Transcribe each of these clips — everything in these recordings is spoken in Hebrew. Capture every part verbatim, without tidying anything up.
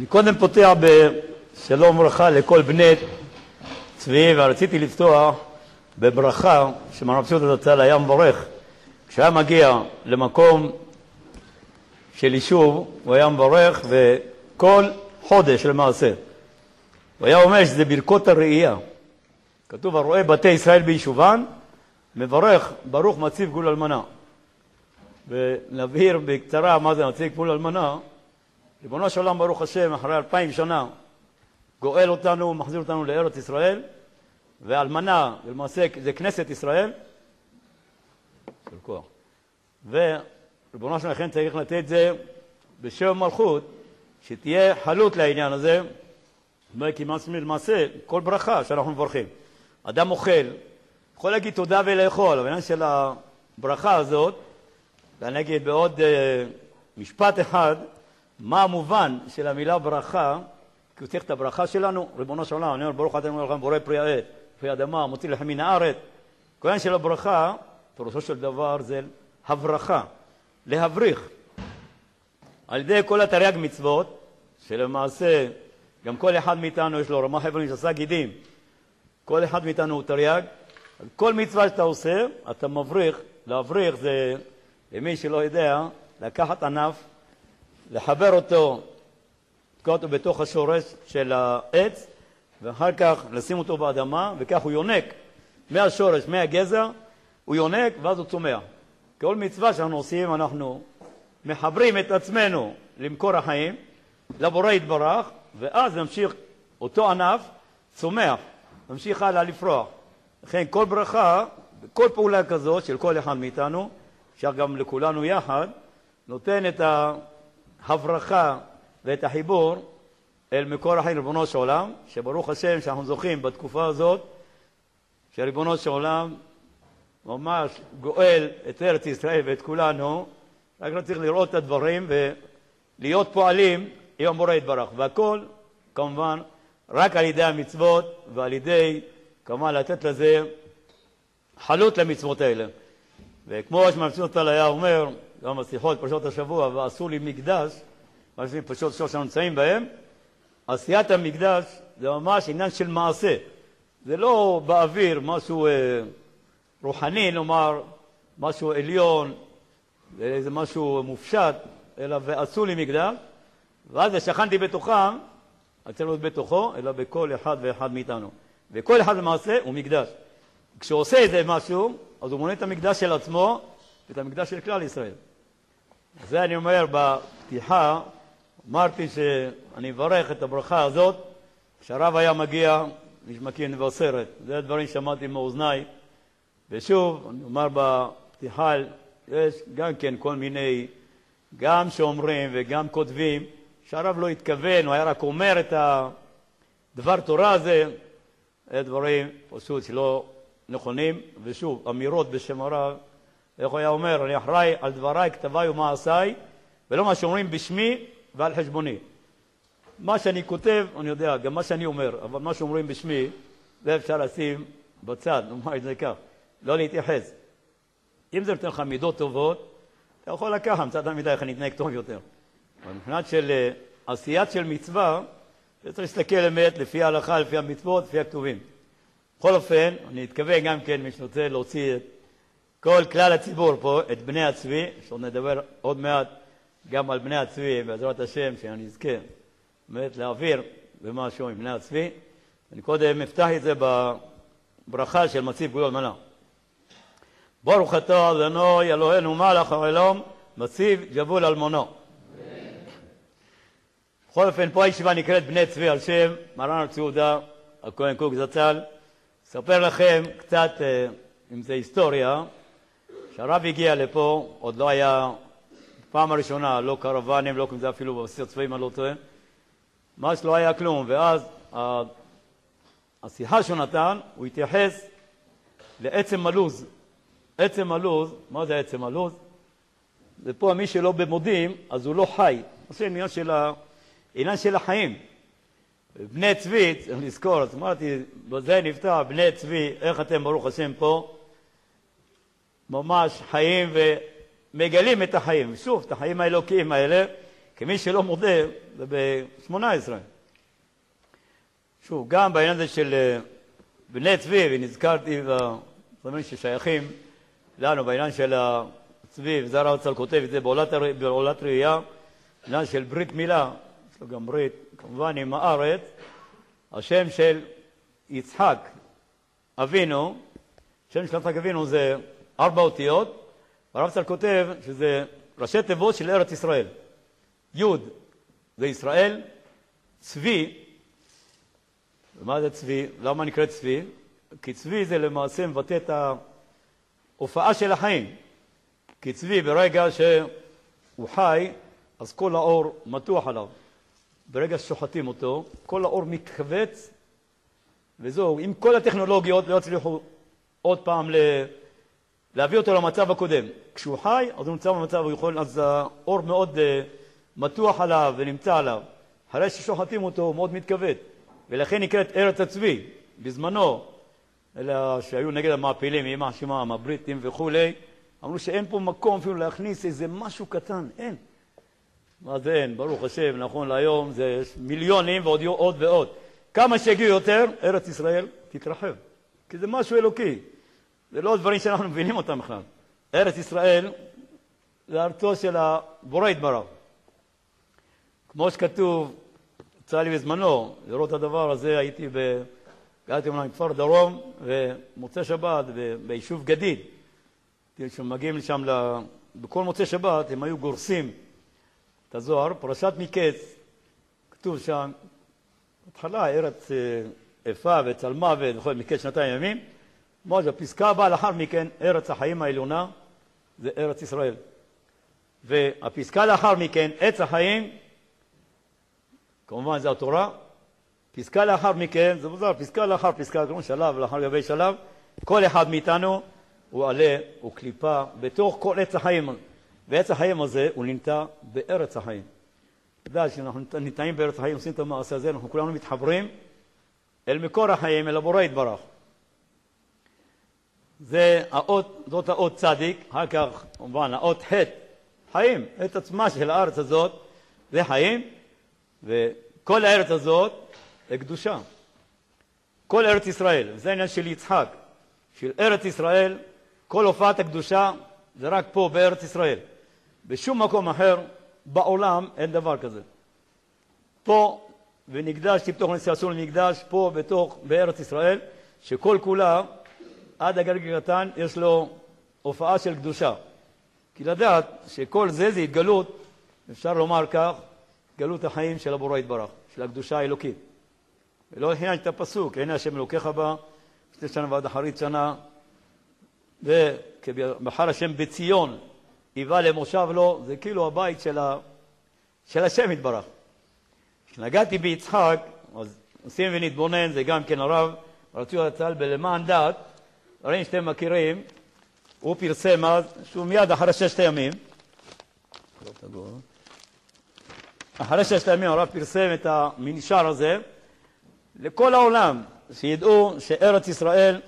קודם פותח בשלום וברכה לכל בני צבי, ורציתי לפתוח בברכה שמרב פשוטה זצ"ל היה מברך. כשהיה מגיע למקום של יישוב הוא היה מברך, וכל חודש למעשה הוא היה אומר שזה ברכות הראייה. כתוב הרואה בתי ישראל ביישובן מברך ברוך מציב גבול אלמנה. ונבהיר בקצרה מה זה מציב גבול אלמנה. ריבונו של עולם ברוך השם אחרי אלפיים שנה גואל אותנו, מחזיר אותנו לארץ ישראל, ואלמנה למעשה זה כנסת ישראל של כוח. וריבונו של לכן צריך לתת זה בשם מלכות שתהיה חלות לעניין הזה. כי למעשה כל ברכה שאנחנו מברכים, אדם אוכל יכול להגיד תודה ולאכול, אבל העניין של הברכה הזאת, ואני אגיד בעוד משפט אחד מה המובן של המילה ברכה, כי הוא צריך את הברכה שלנו. ריבונו של עולם, אני אומר ברוך אתם לכם בורא פרי העץ, פרי אדמה, מוציא לכם מן הארץ. כל העניין של הברכה פירושו של דבר זה הברכה, להבריך על ידי כל התרי"ג מצוות, שלמעשה גם כל אחד מאיתנו יש לו רמה חבר'ה שעשה גידים, כל אחד מאיתנו הוא תרי"ג. כל מצווה שאתה עושה אתה מבריך. להבריך זה, למי שלא יודע, לקחת ענף, לחבר אותו, לתקוע אותו בתוך השורש של העץ, ואחר כך לשים אותו באדמה, וכך הוא יונק מהשורש, מהגזע, הוא יונק ואז הוא צומח. כל מצווה שאנחנו עושים אנחנו מחברים את עצמנו למקור החיים, לבורא יתברך, ואז נמשיך אותו ענף צומח, נמשיך הלאה לפרוח. לכן כל ברכה, כל פעולה כזאת של כל אחד מאיתנו, אפשר גם לכולנו יחד, נותן את ההברכה ואת החיבור אל מקור החיים ריבונו של עולם, שברוך השם שאנחנו זוכים בתקופה הזאת, שריבונו של עולם ממש גואל את ארץ ישראל ואת כולנו. רק לא צריך לראות את הדברים ולהיות פועלים עם הבורא יתברך, והכל כמובן רק על ידי המצוות ועל ידי כמובן לתת לזה חלות למצוות האלה. וכמו שמרב פשוטה היה אומר גם בשיחות פרשות השבוע, ועשו לי מקדש, מה שזה פשוט שלוש שנמצאים בהם, עשיית המקדש זה ממש עניין של מעשה, זה לא באוויר משהו אה, רוחני, נאמר משהו עליון, זה משהו מופשט, אלא ועשו לי מקדש, ואז שכנתי בתוכם, אצל לא בתוכו, אלא בכל אחד ואחד מאיתנו, וכל אחד למעשה הוא מקדש. כשהוא עושה את זה משהו, אז הוא מונה את המקדש של עצמו ואת המקדש של כלל ישראל. זה אני אומר בפתיחה, אמרתי שאני מברך את הברכה הזאת, שהרב היה מגיע, מי שמכיר מבשרת, זה הדברים שמעתי מאוזניי. ושוב, אני אומר בפתיחה, יש גם כן כל מיני, גם שאומרים וגם כותבים, שהרב לא התכוון, הוא היה רק אומר את הדבר תורה הזה, דברים פשוט שלא נכונים. ושוב, אמירות בשם הרב, איך הוא היה אומר, אני אחראי על דבריי, כתביי ומעשיי, ולא מה שאומרים בשמי ועל חשבוני. מה שאני כותב, אני יודע, גם מה שאני אומר, אבל מה שאומרים בשמי, זה אפשר לשים בצד, נאמר את זה כך, לא להתייחס. אם זה נותן לך מידות טובות, אתה יכול לקחת, מצד המידה איך אני אתנהג טוב יותר. אבל מבחינת של עשיית של מצווה, זה צריך להסתכל אמת לפי ההלכה, לפי המצוות, לפי הכתובים. בכל אופן, אני אתכוון גם כן, מי שרוצה להוציא את כל כלל הציבור פה, את בני הצבי, שעוד נדבר עוד מעט גם על בני הצבי, בעזרת השם, שאני אזכה באמת להעביר במשהו עם בני הצבי. אני קודם אפתח את זה בברכה של מציב גבול אלמנה. ברוך אתה אדוני אלוהינו מלך העולם, מציב גבול אלמנה. בכל אופן, פה הישיבה נקראת בני צבי על שם מרן הרב צבי יהודה הכהן קוק זצ"ל. אספר לכם קצת, אם זה היסטוריה, שהרב הגיע לפה, עוד לא היה פעם הראשונה, לא קרוונים, לא כמו זה אפילו בבסיס הצבאים, אני לא טועה, ממש לא היה כלום. ואז השיחה שהוא נתן, הוא התייחס לעצם הלוז. עצם הלוז, מה זה עצם הלוז? זה פה מי שלא במודים, אז הוא לא חי. זה עניין של, עניין של החיים. בני צבי, צריך לזכור, אז אמרתי, בזה נפתח, בני צבי, איך אתם ברוך השם פה? ממש חיים ומגלים את החיים. שוב, את החיים האלוקיים האלה, כמי שלא מודה, זה ב-שמונה עשרה. שוב, גם בעניין הזה של בני צבי, ונזכרתי בדברים ששייכים לנו, בעניין של הצבי, וזר הרצל כותב את זה בעולת, בעולת ראייה, בעניין של ברית מילה, יש לו גם ברית, כמובן עם הארץ, השם של יצחק אבינו, השם של יצחק אבינו זה ארבע אותיות, והרב צל כותב שזה ראשי תיבות של ארץ ישראל. יוד זה ישראל, צבי, ומה זה צבי? למה נקרא צבי? כי צבי זה למעשה מבטא את ההופעה של החיים. כי צבי ברגע שהוא חי, אז כל האור מתוח עליו. ברגע ששוחטים אותו, כל האור מתכווץ, וזהו, עם כל הטכנולוגיות לא יצליחו עוד פעם ל... להביא אותו למצב הקודם. כשהוא חי, אז הוא נמצא במצב, הוא יכול, אז האור מאוד uh, מתוח עליו ונמצא עליו. אחרי ששוחטים אותו, הוא מאוד מתכווץ. ולכן נקראת ארץ הצבי. בזמנו, אלה שהיו נגד המעפילים, עם השמם, הבריטים וכו', אמרו שאין פה מקום אפילו להכניס איזה משהו קטן, אין. מה זה אין? ברוך השם, נכון להיום, זה מיליונים ועוד עוד ועוד. כמה שהגיעו יותר, ארץ ישראל תתרחב. כי זה משהו אלוקי. זה לא דברים שאנחנו מבינים אותם בכלל. ארץ ישראל זה ארצו של הבורא יתברך. כמו שכתוב, יצא לי בזמנו, לראות את הדבר הזה, הייתי ב... הגעתי אומנם כפר דרום, ומוצא שבת, ביישוב גדיד. כשמגיעים לשם, בכל מוצא שבת, הם היו גורסים את הזוהר, פרשת מקץ, כתוב שם, התחלה, ארץ איפה וצלמה וכל מקץ שנתיים ימים, מה זה, הפסקה הבאה לאחר מכן, ארץ החיים העליונה, זה ארץ ישראל. והפסקה לאחר מכן, עץ החיים, כמובן זה התורה, פסקה לאחר מכן, זה מוזר, פסקה לאחר פסקה, כמו שלב, לאחר גבי שלב, כל אחד מאיתנו הוא עלה, הוא קליפה, בתוך כל עץ החיים. ועץ החיים הזה הוא נמצא בארץ החיים. אתה יודע שאנחנו נמצאים בארץ החיים, עושים את המעשה הזה, אנחנו כולנו מתחברים אל מקור החיים, אל הבורא יתברך. זה האות, זאת האות צדיק, אחר כך, כמובן, האות ח' חיים, את עצמה של הארץ הזאת, זה חיים, וכל הארץ הזאת זה קדושה. כל ארץ ישראל, זה העניין של יצחק, של ארץ ישראל, כל הופעת הקדושה זה רק פה בארץ ישראל. בשום מקום אחר בעולם אין דבר כזה. פה, ונקדש, תפתוח נסיעשו למקדש, פה בתוך, בארץ ישראל, שכל כולה, עד הגלגל הקטן, יש לו הופעה של קדושה. כי לדעת שכל זה זה התגלות, אפשר לומר כך, התגלות החיים של הבורא יתברך, של הקדושה האלוקית. ולא הכינה את הפסוק, הנה השם אלוקיך בה, שתי שנה ועד אחרית שנה, ובחר השם בציון, היווה למושב לו, זה כאילו הבית של, ה... של השם יתברך. כשנגעתי ביצחק, אז עושים ונתבונן, זה גם כן הרב, רצו הצל בלמען דת, הרי שאתם מכירים, הוא פרסם אז, שהוא מיד אחרי ששת הימים, אחרי ששת הימים הרב פרסם את המנשר הזה, לכל העולם, שידעו שארץ ישראל,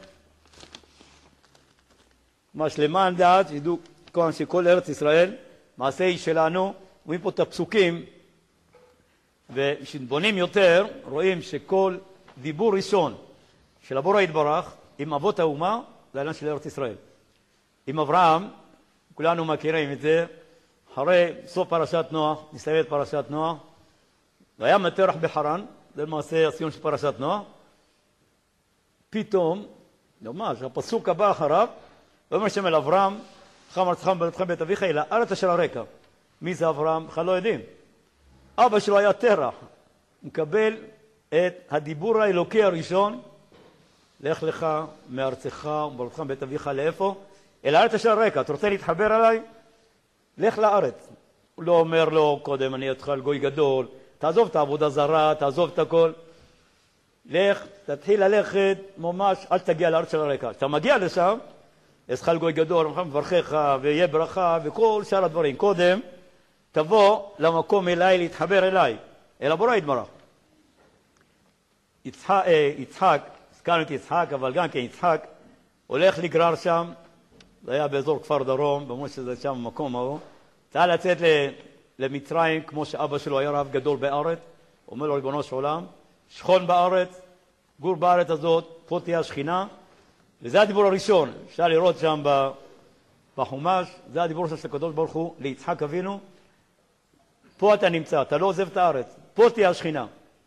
ממש למען דעת, שידעו כמובן שכל ארץ ישראל, מעשה היא שלנו, רואים פה את הפסוקים, וכשבונים יותר, רואים שכל דיבור ראשון של הבורא יתברך, עם אבות האומה, זה העניין של ארץ ישראל. עם אברהם, כולנו מכירים את זה, אחרי סוף פרשת נוח, נסיים את פרשת נוח, והיה מטרח בחרן, זה למעשה הסיום של פרשת נוח, פתאום, ממש, הפסוק הבא אחריו, ואומר שם אל אברהם, חם ארצכם בנתכם בית אביך, אלא ארץ אשר הרקע. מי זה אברהם? בכלל לא יודעים. אבא שלו היה תרח, מקבל את הדיבור האלוקי הראשון, לך לך מארצך ובנתכם בית אביך לאיפה? אל הארץ אשר הרקע. אתה רוצה להתחבר עליי? לך לארץ. הוא לא אומר לו, קודם אני אתחל גוי גדול, תעזוב את העבודה זרה, תעזוב את הכל. לך, תתחיל ללכת ממש, אל תגיע לארץ של הרקע. כשאתה מגיע לשם, יש חל גוי גדול, מברכך, ויהיה ברכה, וכל שאר הדברים. קודם, תבוא למקום אליי, להתחבר אליי, אל הבורא יתברך. יצחק, יצחק, הזכרנו את יצחק, אבל גם כן יצחק, הולך לגרר שם, זה היה באזור כפר דרום, במובן שזה שם במקום ההוא, צריך לצאת למצרים, כמו שאבא שלו היה רב גדול בארץ, אומר לו ריבונו של עולם, שכון בארץ, גור בארץ הזאת, פה תהיה השכינה, וזה הדיבור הראשון, אפשר לראות שם בחומש, זה הדיבור של הקדוש ברוך הוא ליצחק אבינו, פה אתה נמצא, אתה לא עוזב את הארץ, פה תהיה השכינה.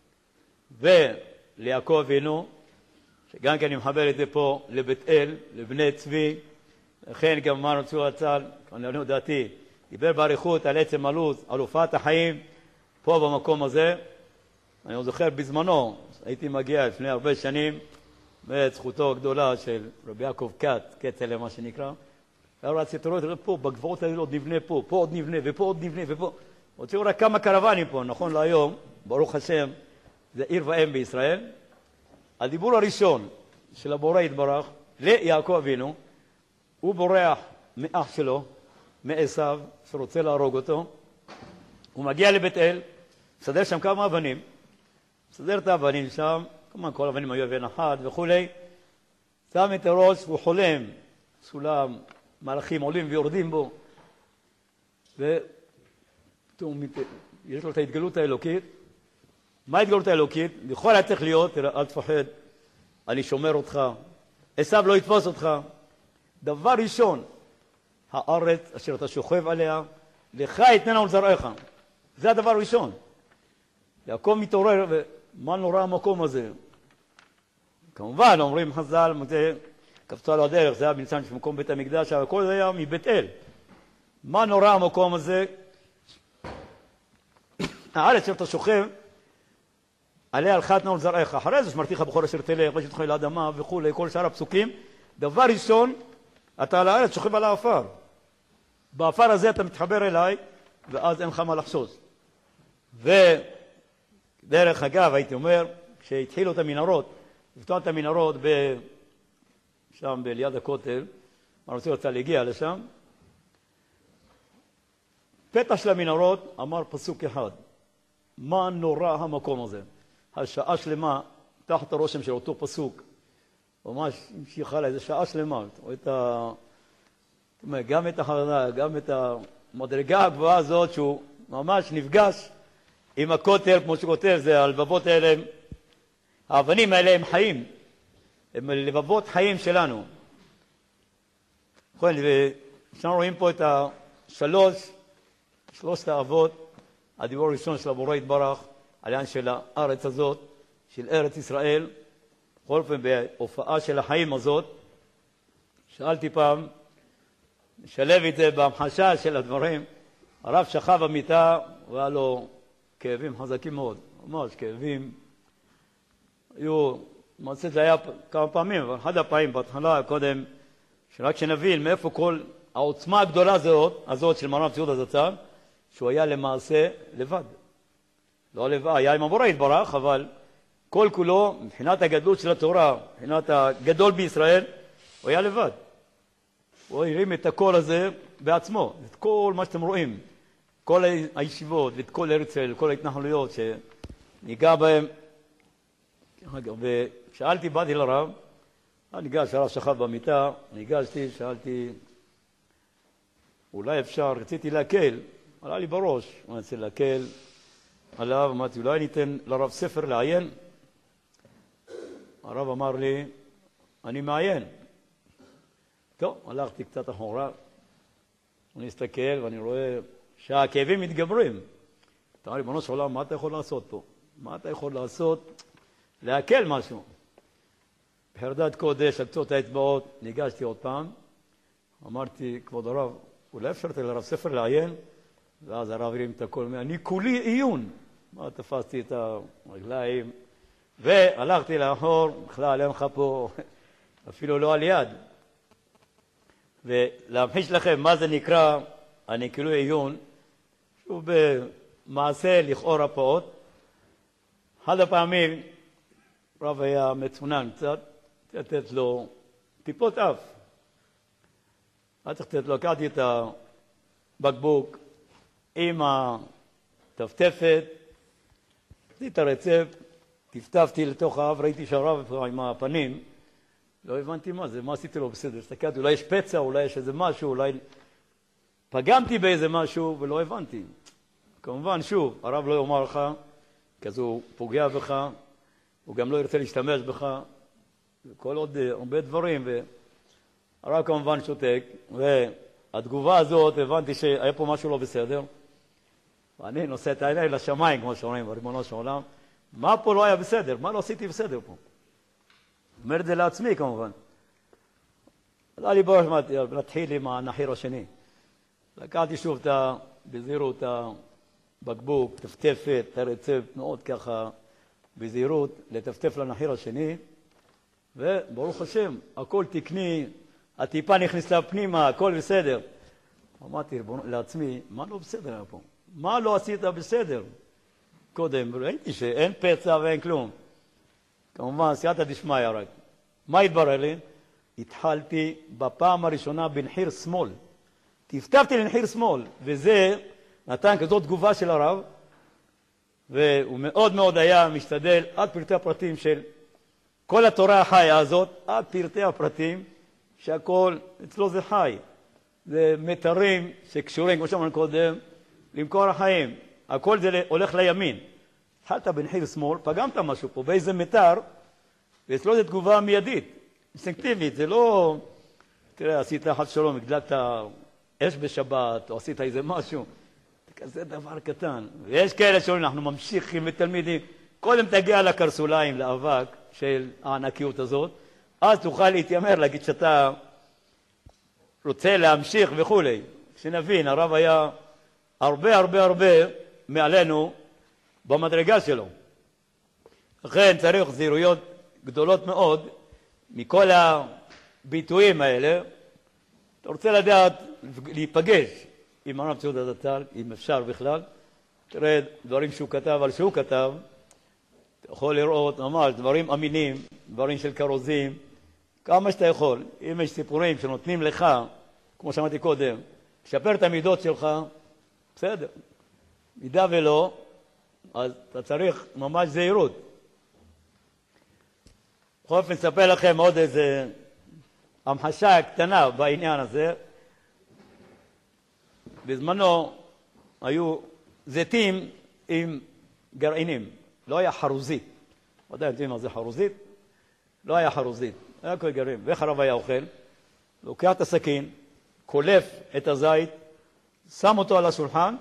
וליעקב אבינו, שגם כן אני מחבר את זה פה לבית אל, לבני צבי, לכן גם אמרנו צור הצל, אני לא דעתי, דיבר בעריכות על עצם הלוז, על הופעת החיים, פה במקום הזה. אני זוכר בזמנו, הייתי מגיע לפני הרבה שנים, בזכותו הגדולה של רבי יעקב כת, כצל'ה מה שנקרא, היה רציתי לראות, תראה פה, בגבעות האלה עוד נבנה פה, פה עוד נבנה, ופה עוד נבנה, ופה. הוציאו רק כמה קרוונים פה, נכון להיום, ברוך השם, זה עיר ואם בישראל. הדיבור הראשון של הבורא יתברך ליעקב אבינו, הוא בורח מאח שלו, מעשיו, שרוצה להרוג אותו. הוא מגיע לבית אל, מסדר שם כמה אבנים, מסדר את האבנים שם, כמובן כל האבנים היו אבן אחת וכולי, שם את הראש, הוא חולם, סולם, מלאכים עולים ויורדים בו, ופתאום יש לו את ההתגלות האלוקית. מה ההתגלות האלוקית? בכל היה צריך להיות, אל תפחד, אני שומר אותך, עשיו לא יתפוס אותך. דבר ראשון, הארץ אשר אתה שוכב עליה, לך יתננה ולזרעך. זה הדבר הראשון. יעקב מתעורר, ומה נורא המקום הזה? כמובן, אומרים חז"ל, קפצה לו הדרך, זה היה בניצן של מקום בית המקדש, אבל כל זה היה מבית אל. מה נורא המקום הזה? הארץ שאתה שוכב, עליה לך יתננה ולזרעך. אחרי זה שמרתיך בכל אשר תלך, ושתך אל האדמה וכולי, כל שאר הפסוקים. דבר ראשון, אתה על הארץ שוכב על האפר. באפר הזה אתה מתחבר אליי, ואז אין לך מה לחשוש. ודרך אגב, הייתי אומר, כשהתחילו את המנהרות, לפתוח את המנהרות ב... שם ליד הכותל, אני רוצה רוצה להגיע לשם, פתח של המנהרות אמר פסוק אחד, מה נורא המקום הזה? השעה שלמה, תחת הרושם של אותו פסוק, ממש המשיכה לה איזה שעה שלמה, את ה... גם את החרדה, גם את המדרגה הגבוהה הזאת שהוא ממש נפגש עם הכותל, כמו שכותב, זה הלבבות האלה, האבנים האלה הם חיים, הם לבבות חיים שלנו. נכון, ואנחנו רואים פה את השלוש, שלושת האבות, הדיבור הראשון של הבורא יתברך, על העניין של הארץ הזאת, של ארץ ישראל, בכל אופן בהופעה של החיים הזאת, שאלתי פעם, נשלב את זה בהמחשה של הדברים, הרב שכב במיטה, והיה לו כאבים חזקים מאוד, ממש כאבים, היו, מעשה זה היה כמה פעמים, אבל אחד הפעמים בהתחלה קודם, שרק שנבין מאיפה כל העוצמה הגדולה הזאת, הזאת של מרן ציוד הזצ"ל, שהוא היה למעשה לבד. לא לבד, היה עם הבורא יתברך, אבל כל כולו, מבחינת הגדלות של התורה, מבחינת הגדול בישראל, הוא היה לבד. הוא הרים את הקול הזה בעצמו, את כל מה שאתם רואים, כל הישיבות ואת כל הרצל, כל ההתנחלויות שניגע בהם. ושאלתי, באתי לרב, ניגש, הרב שכב במיטה, ניגשתי, שאלתי, אולי אפשר, רציתי להקל, עלה לי בראש, אני רוצה להקל עליו, אמרתי, אולי ניתן לרב ספר לעיין? הרב אמר לי, אני מעיין. טוב, הלכתי קצת אחורה, אני אסתכל ואני רואה שהכאבים מתגברים. אתה אומר, ריבונו של עולם, מה אתה יכול לעשות פה? מה אתה יכול לעשות? להקל משהו. בחרדת קודש, על קצות האצבעות, ניגשתי עוד פעם, אמרתי, כבוד הרב, אולי אפשרת לרב ספר לעיין? ואז הרב הרים את הכל, אני כולי עיון. מה, תפסתי את הרגליים, והלכתי לאחור, בכלל אין לך פה, אפילו לא על יד. ולהמחיש לכם מה זה נקרא אני כולי עיון, שהוא במעשה לכאורה פעוט. אחד הפעמים, רב היה מצונן קצת, לתת לו טיפות אף. היה צריך לתת לו, לקחתי את הבקבוק עם הטפטפת, עשיתי את הרצפט, טפטפתי לתוך האף, ראיתי שהרב עם הפנים, לא הבנתי מה זה, מה עשיתי לו בסדר, הסתכלתי, אולי יש פצע, אולי יש איזה משהו, אולי פגמתי באיזה משהו ולא הבנתי. כמובן, שוב, הרב לא יאמר לך, כי אז הוא פוגע בך, הוא גם לא ירצה להשתמש בך, וכל עוד הרבה דברים, והרב כמובן שותק, והתגובה הזאת, הבנתי שהיה פה משהו לא בסדר, ואני נושא את העיני לשמיים, כמו שאומרים, בריבונו של עולם, מה פה לא היה בסדר? מה לא עשיתי בסדר פה? אומר את זה לעצמי, כמובן. אז היה לי בראש, להתחיל עם הנחיר השני. לקחתי שוב את ה... בזהירות הבקבוק, טפטפת, הרצפט, מאוד ככה בזהירות, לטפטף לנחיר השני, וברוך השם, הכל תקני, הטיפה נכנסה פנימה, הכל בסדר. אמרתי לעצמי, מה לא בסדר היה פה? מה לא עשית בסדר? קודם, ראיתי שאין פצע ואין כלום. כמובן, סייעתא דשמיא רק. מה התברר לי? התחלתי בפעם הראשונה בנחיר שמאל. טפטפתי לנחיר שמאל, וזה נתן כזאת תגובה של הרב, והוא מאוד מאוד היה משתדל עד פרטי הפרטים של כל התורה החיה הזאת, עד פרטי הפרטים, שהכל אצלו זה חי. זה מתרים שקשורים, כמו שאמרנו קודם, למקור החיים. הכל זה הולך לימין. התחלת בנחיר שמאל, פגמת משהו פה, באיזה מתר, ואצלו זה תגובה מיידית, אינסטינקטיבית, זה לא, תראה, עשית חס שלום, הגדלת אש בשבת, או עשית איזה משהו, זה כזה דבר קטן. ויש כאלה שאומרים, אנחנו ממשיכים בתלמידים, קודם תגיע לקרסוליים, לאבק של הענקיות הזאת, אז תוכל להתיימר, להגיד שאתה רוצה להמשיך וכו'. שנבין, הרב היה הרבה הרבה הרבה מעלינו במדרגה שלו. לכן צריך זהירויות גדולות מאוד מכל הביטויים האלה. אתה רוצה לדעת, להיפגש עם הרב ציודה זצ"ל, אם אפשר בכלל, תראה דברים שהוא כתב על שהוא כתב, אתה יכול לראות ממש דברים אמינים, דברים של כרוזים, כמה שאתה יכול. אם יש סיפורים שנותנים לך, כמו שאמרתי קודם, לשפר את המידות שלך, בסדר. מידה ולא, אז אתה צריך ממש זהירות. בכל אופן, נספר לכם עוד איזה המחשה קטנה בעניין הזה. בזמנו היו זיתים עם גרעינים, לא היה חרוזית. ודאי יודעים מה זה חרוזית? לא היה חרוזית, היה כל גרעין. ואיך הרב היה אוכל? לוקח את הסכין, קולף את הזית, שם אותו על השולחן,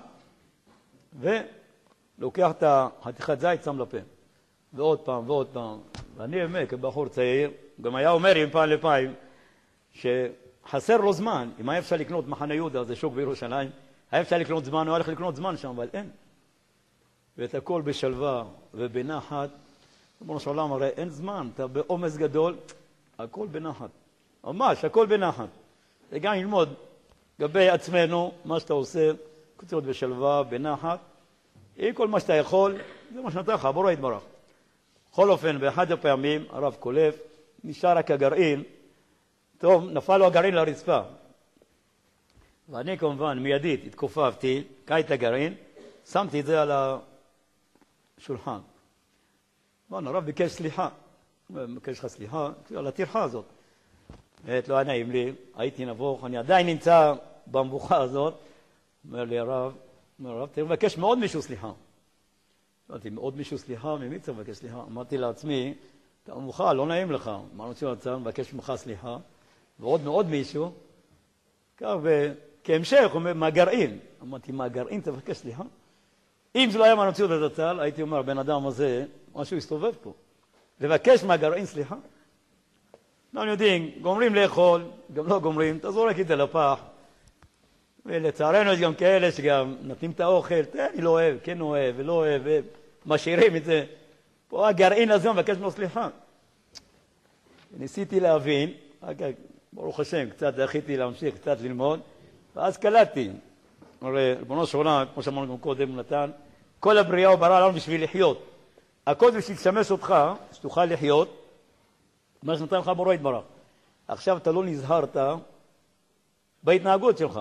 ולוקח את החתיכת זית, שם לפה. ועוד פעם ועוד פעם. ואני באמת, כבחור צעיר, גם היה אומר לי פעם לפעמים, שחסר לו זמן. אם היה אפשר לקנות מחנה יהודה, זה שוק בירושלים, היה אפשר לקנות זמן, הוא הולך לקנות זמן שם, אבל אין. ואת הכל בשלווה ובנחת. ריבונו של עולם, הרי אין זמן, אתה בעומס גדול, הכל בנחת. ממש, הכל בנחת. וגם ללמוד לגבי עצמנו, מה שאתה עושה, קצרות בשלווה, בנחת. עם כל מה שאתה יכול, זה מה שנתן לך, בורא יתברך. בכל אופן, באחד הפעמים, הרב קולף, נשאר רק הגרעין, טוב, נפל לו הגרעין לרצפה. ואני כמובן מיידית התכופפתי, קעתי את הגרעין, שמתי את זה על השולחן. ואני, הרב ביקש סליחה. הוא ביקש לך סליחה, על הטרחה הזאת. ואת לא היה נעים לי, הייתי נבוך, אני עדיין נמצא במבוכה הזאת. אומר לי הרב, אומר הרב, תראה, מבקש מאוד מישהו סליחה. אמרתי, מאוד מישהו סליחה, ממי צריך לבקש סליחה? אמרתי לעצמי, אתה מבוכה, לא נעים לך. אמרנו שרצה, מבקש ממך סליחה. ועוד מאוד מישהו, כך וכהמשך, הוא אומר, מהגרעין. אמרתי, מהגרעין תבקש סליחה? אם זה לא היה מהמציאות הזצ"ל, הייתי אומר, בן אדם הזה, משהו הסתובב פה. לבקש מהגרעין סליחה? אנחנו יודעים, גומרים לאכול, גם לא גומרים, אתה זורק את זה לפח. ולצערנו יש גם כאלה שגם נותנים את האוכל, אני לא אוהב, כן אוהב, ולא אוהב, ומשאירים את זה. פה הגרעין הזה מבקש ממנו סליחה. ניסיתי להבין, ברוך השם, קצת זכיתי להמשיך, קצת ללמוד, ואז קלטתי. הרי ריבונו של עולם, כמו שאמרנו גם קודם, הוא נתן, כל הבריאה הוא ברא לנו בשביל לחיות. הכל בשביל לשמש אותך, שתוכל לחיות, מה שנתן לך בורא יתברך. עכשיו אתה לא נזהרת בהתנהגות שלך,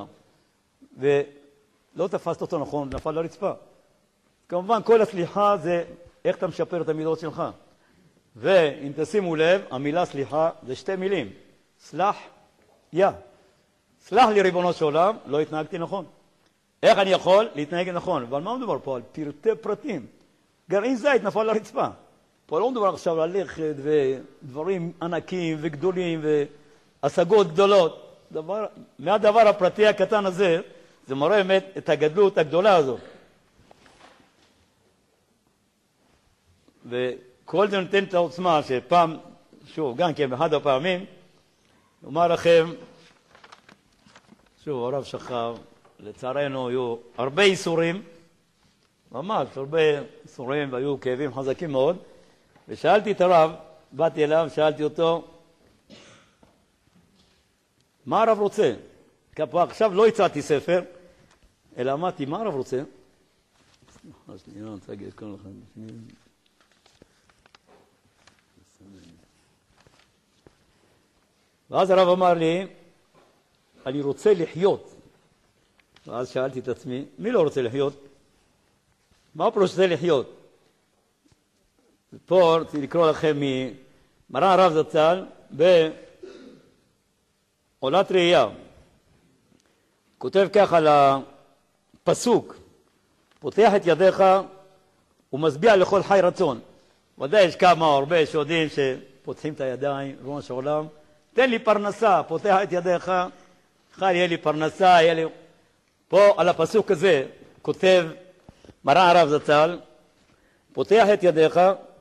ולא תפסת אותו נכון, נפל לרצפה. כמובן, כל הסליחה זה איך אתה משפר את המידות שלך. ואם תשימו לב, המילה סליחה זה שתי מילים. סלח, יא. סלח לי ריבונו של עולם, לא התנהגתי נכון. איך אני יכול להתנהג נכון? אבל מה מדובר פה? על פרטי פרטים. גרעין זית נפל לרצפה. פה לא מדובר עכשיו על ללכת ודברים ענקים וגדולים והשגות גדולות. דבר, מהדבר הפרטי הקטן הזה, זה מראה באמת את הגדלות הגדולה הזאת. וכל זה נותן את העוצמה שפעם, שוב, גם כן באחד הפעמים, אומר לכם, שוב, הרב שכב, לצערנו היו הרבה איסורים, ממש הרבה איסורים והיו כאבים חזקים מאוד, ושאלתי את הרב, באתי אליו, שאלתי אותו, מה הרב רוצה? כי עכשיו לא הצעתי ספר, אלא אמרתי, מה הרב רוצה? אז אני לא רוצה להגיד את כל אחד. ואז הרב אמר לי, אני רוצה לחיות. ואז שאלתי את עצמי, מי לא רוצה לחיות? מה הוא רוצה לחיות? פה רציתי לקרוא לכם ממרן הרב זצ"ל בעולת ראייה. כותב כך על הפסוק, פותח את ידיך ומשביע לכל חי רצון. ודאי יש כמה הרבה שיודעים שפותחים את הידיים, ריבונו של עולם, תן לי פרנסה, פותח את ידיך, חי יהיה לי פרנסה, יהיה לי... פה על הפסוק הזה כותב מרן הרב זצ"ל, פותח את ידיך,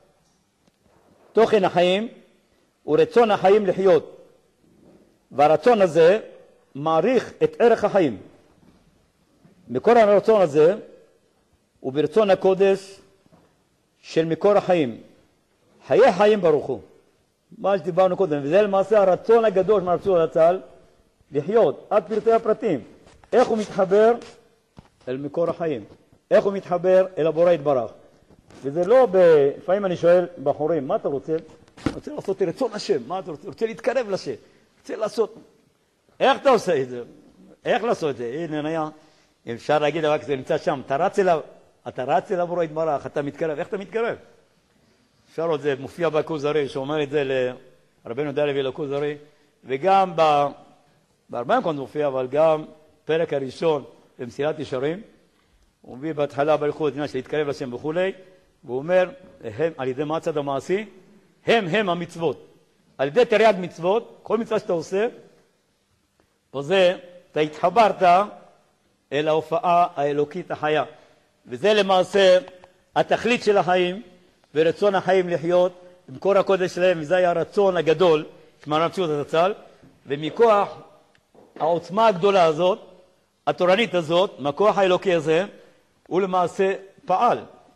תוכן החיים ורצון החיים לחיות. והרצון הזה מעריך את ערך החיים. מקור הרצון הזה הוא ברצון הקודש של מקור החיים. חיי חיים ברוך הוא. מה שדיברנו קודם, וזה למעשה הרצון הגדול מהרצון זצ"ל, לחיות עד פרטי הפרטים. איך הוא מתחבר אל מקור החיים? איך הוא מתחבר אל הבורא יתברך? וזה לא, לפעמים אני שואל בחורים, מה אתה רוצה? אני רוצה לעשות רצון השם, מה אתה רוצה? רוצה להתקרב לשם, רוצה לעשות... איך אתה עושה את זה? איך לעשות את זה? הנה נהיה, אפשר להגיד רק זה נמצא שם, אתה רץ אליו, אתה רץ אל הבורא יתברך, אתה מתקרב, איך אתה מתקרב? אפשר עוד זה, מופיע בכוזרי, שאומר את זה לרבנו דלוי ולכוזרי, וגם בהרבה מקומות מופיע, אבל גם פרק הראשון במסילת ישרים, הוא מביא בהתחלה ברכות של להתקרב לשם וכו', והוא אומר, הם, על ידי מה הצד המעשי? הם הם המצוות. על ידי תרי"ג מצוות, כל מצווה שאתה עושה, וזה, אתה התחברת אל ההופעה האלוקית החיה. וזה למעשה התכלית של החיים, ורצון החיים לחיות, במקור הקודש שלהם, וזה היה הרצון הגדול, שמרן הרב זצ"ל, ומכוח העוצמה הגדולה הזאת, התורנית הזאת, מהכוח האלוקי הזה, הוא למעשה פעל.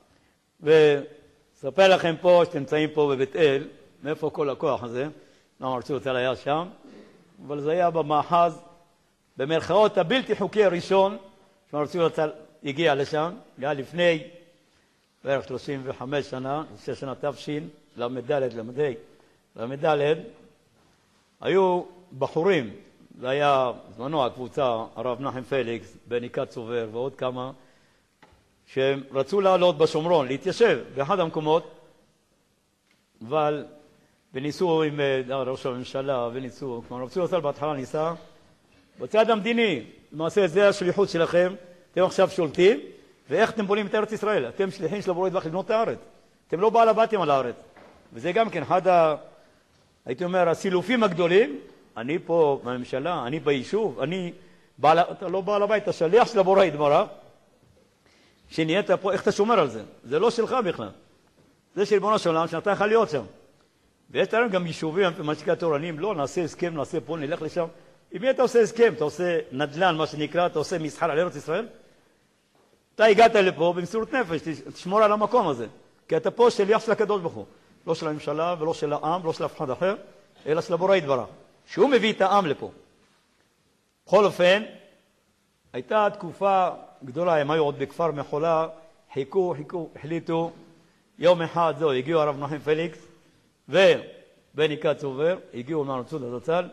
וספר לכם פה, שתמצאים פה בבית אל, מאיפה כל הכוח הזה, לא הרב זצ"ל היה שם, אבל זה היה במאחז, במרכאות הבלתי חוקי הראשון, שהרב זצ"ל הגיע לשם, היה לפני בערך שלושים וחמש שנה, שש שנה תפשין, למד למדי, למד היו בחורים, זה היה זמנו הקבוצה, הרב נחם פליקס, בני קצובר ועוד כמה, שהם רצו לעלות בשומרון, להתיישב באחד המקומות, אבל וניסו עם ראש הממשלה, וניסו, כלומר רב זצ"ל בהתחלה ניסה, בצד המדיני, למעשה זה השליחות שלכם, אתם עכשיו שולטים, ואיך אתם בונים את ארץ ישראל? אתם שליחים של הבורא יתברך לבנות את הארץ. אתם לא בעל הבתים על הארץ. וזה גם כן אחד, ה, הייתי אומר, הסילופים הגדולים. אני פה בממשלה, אני ביישוב, אני בעל, אתה לא בעל הבית, אתה שליח של הבורא יתברך, שנהיית פה, איך אתה שומר על זה? זה לא שלך בכלל. זה של ריבונו של עולם, שנתן לך להיות שם. ויש להם גם יישובים, מה שנקרא תורנים, לא, נעשה הסכם, נעשה פה, נלך לשם. עם מי אתה עושה הסכם? אתה עושה נדל"ן, מה שנקרא, אתה עושה מסחר על ארץ ישראל? אתה הגעת לפה במסירות נפש, תשמור על המקום הזה. כי אתה פה שליח של הקדוש ברוך הוא. לא של הממשלה ולא של העם, לא של אף אחד אחר, אלא של הבורא יתברך. שהוא מביא את העם לפה. בכל אופן, הייתה תקופה גדולה, הם היו עוד בכפר מחולה, חיכו, חיכו, החליטו, יום אחד זהו, הגיעו הרב נחם פליקס, ובני קצובר, הגיעו מהרצות הזצ"ל,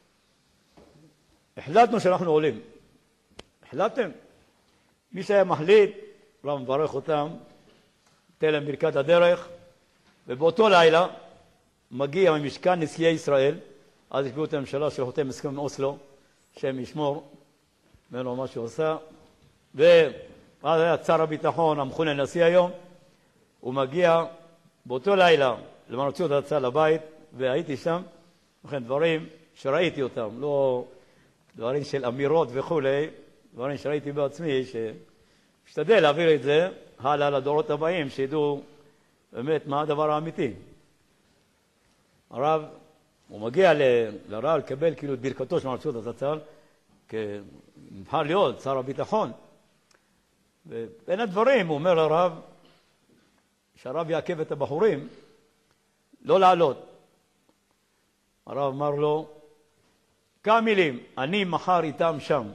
החלטנו שאנחנו עולים. החלטתם? מי שהיה מחליט, רב מברך אותם, תן להם ברכת הדרך, ובאותו לילה מגיע ממשכן נשיאי ישראל, אז השביעו את הממשלה של חותם הסכם אוסלו, שהם ישמור, ואין לו מה שהוא עושה, ואז היה שר הביטחון, המכונה נשיא היום, הוא מגיע באותו לילה למען הוציאו את הצעה לבית, והייתי שם, לכן דברים שראיתי אותם, לא דברים של אמירות וכולי, דברים שראיתי בעצמי, שמשתדל להעביר את זה הלאה לדורות הבאים, שידעו באמת מה הדבר האמיתי. הרב, הוא מגיע לרב לקבל כאילו את ברכתו של מרצות הצצ"ל, כנבחר להיות שר הביטחון. ובין הדברים הוא אומר לרב, שהרב יעכב את הבחורים, לא לעלות. הרב אמר לו, כמה מילים, אני מחר איתם שם.